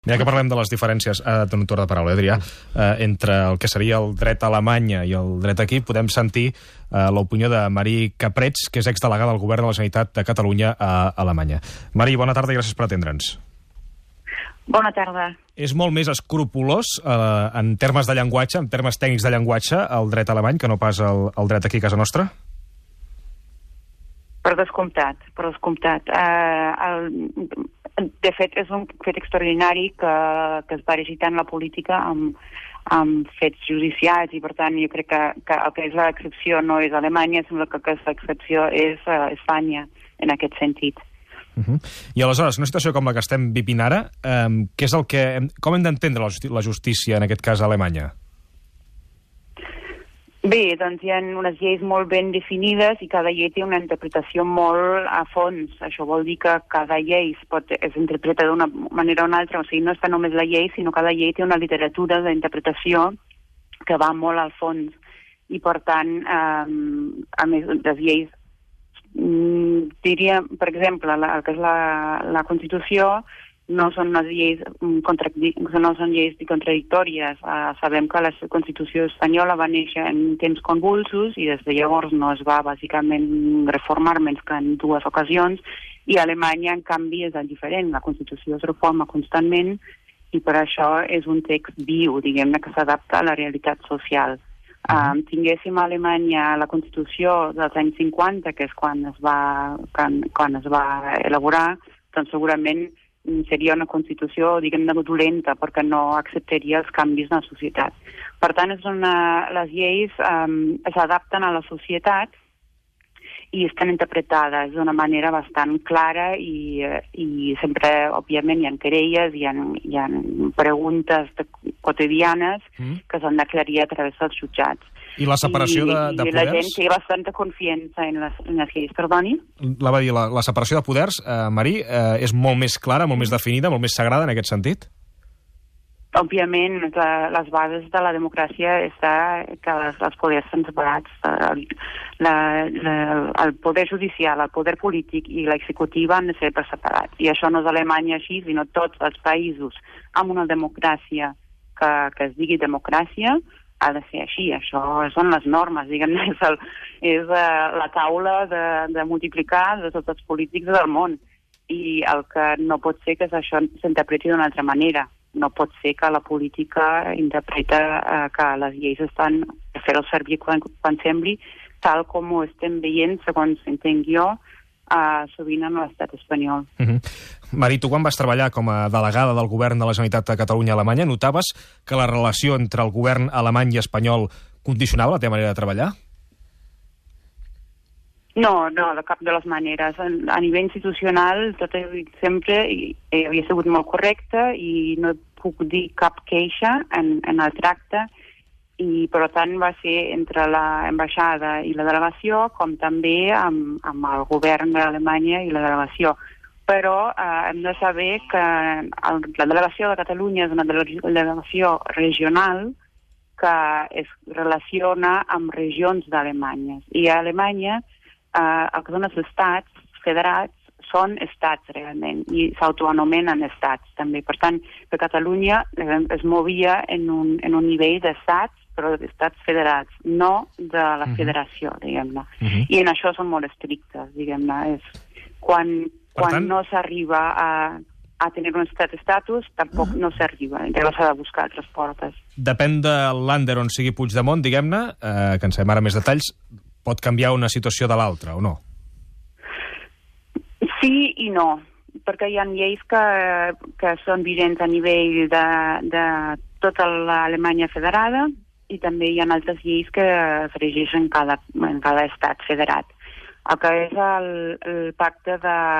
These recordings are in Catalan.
Ja que parlem de les diferències, dono torn de paraula, Adrià, entre el que seria el dret a Alemanya i el dret aquí, podem sentir l'opinió de Marí Caprets, que és exdelegada del Govern de la Generalitat de Catalunya a Alemanya. Marí, bona tarda i gràcies per atendre'ns. Bona tarda. És molt més escrupolós, en termes de llenguatge, en termes tècnics de llenguatge, el dret alemany que no pas el dret aquí a casa nostra? Per descomptat, per descomptat. De fet, és un fet extraordinari que es barregi tant la política amb fets judicials i, per tant, jo crec que el que és l'excepció no és Alemanya, sembla que aquesta excepció és Espanya, en aquest sentit. I aleshores, una situació com la que estem vivint ara, com hem d'entendre la justícia, en aquest cas, a Alemanya? Bé, doncs hi ha unes lleis molt ben definides i cada llei té una interpretació molt a fons. Això vol dir que cada llei es interpreta d'una manera o una altra, o sigui, no està només la llei, sinó que cada llei té una literatura d'interpretació que va molt al fons. I, per tant, a més, les lleis, diria, per exemple, el que és la Constitució, no són lleis contradictòries. Sabem que la Constitució espanyola va néixer en temps convulsos i des de llavors no es va bàsicament reformar menys que en 2 ocasions, i a Alemanya, en canvi, és diferent. La Constitució es reforma constantment i per això és un text viu, diguem-ne, que s'adapta a la realitat social. Tinguéssim a Alemanya la Constitució dels anys 50, que és quan es va elaborar, doncs segurament seria una Constitució, diguem-ne, dolenta, perquè no acceptaria els canvis en la societat. Per tant, les lleis s'adapten a la societat i estan interpretades d'una manera bastant clara i sempre, òbviament, hi ha querelles, hi ha preguntes quotidianes que s'han d'aclarir a través dels jutjats. I la separació de poders? I la gent té bastanta confiança en les lleis, perdoni? La va dir, la separació de poders, Marí, és molt més clara, molt més definida, molt més sagrada en aquest sentit? Òbviament, les bases de la democràcia està que els poders estan separats. El poder judicial, el poder polític i l'executiva han de ser separats. I això no és Alemanya així, sinó tots els països amb una democràcia que es digui democràcia ha de ser així. Això són les normes, diguem-ne, és la taula de multiplicar de tots els polítics del món. I el que no pot ser que això s'interpreti d'una altra manera. No pot ser que la política interpreta que les lleis estan a fer-ho servir quan sembli, tal com ho estem veient, segons entenc jo, sovint en l'estat espanyol. Marí, tu quan vas treballar com a delegada del Govern de la Generalitat de Catalunya a Alemanya, notaves que la relació entre el govern alemany i espanyol condicionava la teva manera de treballar? No, de cap de les maneres. A nivell institucional, tot sempre havia sigut molt correcte i no puc dir cap queixa en el tracte, i per tant va ser entre l'ambaixada i la delegació, com també amb el govern d'Alemanya i la delegació. Però hem de saber que la delegació de Catalunya és una delegació regional que es relaciona amb regions d'Alemanya. I a Alemanya el que són els estats federats són estats realment i s'autoanomenen estats també. Per tant, que Catalunya es movia en un nivell d'estats, però d'estats federats, no de la federació, diguem-ne. I en això són molt estrictes, diguem-ne. Quan no s'arriba a tenir un estatus, tampoc no s'arriba. Llavors s'ha de buscar altres portes. Depèn del Länder on sigui Puigdemont, diguem-ne, que en sabem ara més detalls, pot canviar una situació de l'altra, o no? Sí i no, perquè hi ha lleis que són vigents a nivell de tota l'Alemanya federada i també hi ha altres lleis que es regeixen en cada estat federat. El que és el pacte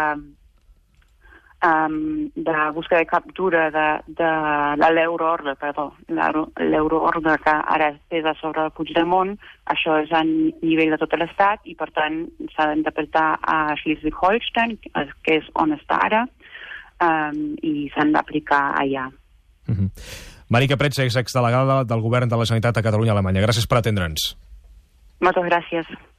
de busca de captura de l'euroordre, l'euroordre que ara és a sobre de Puigdemont, això és a nivell de tot l'estat i per tant s'ha d'interpretar a Schleswig-Holstein, que és on està ara, i s'han d'aplicar allà. Marí Caprets, exdelegada del Govern de la Generalitat de Catalunya a Alemanya. Gràcies per atendre'ns. Moltes gràcies.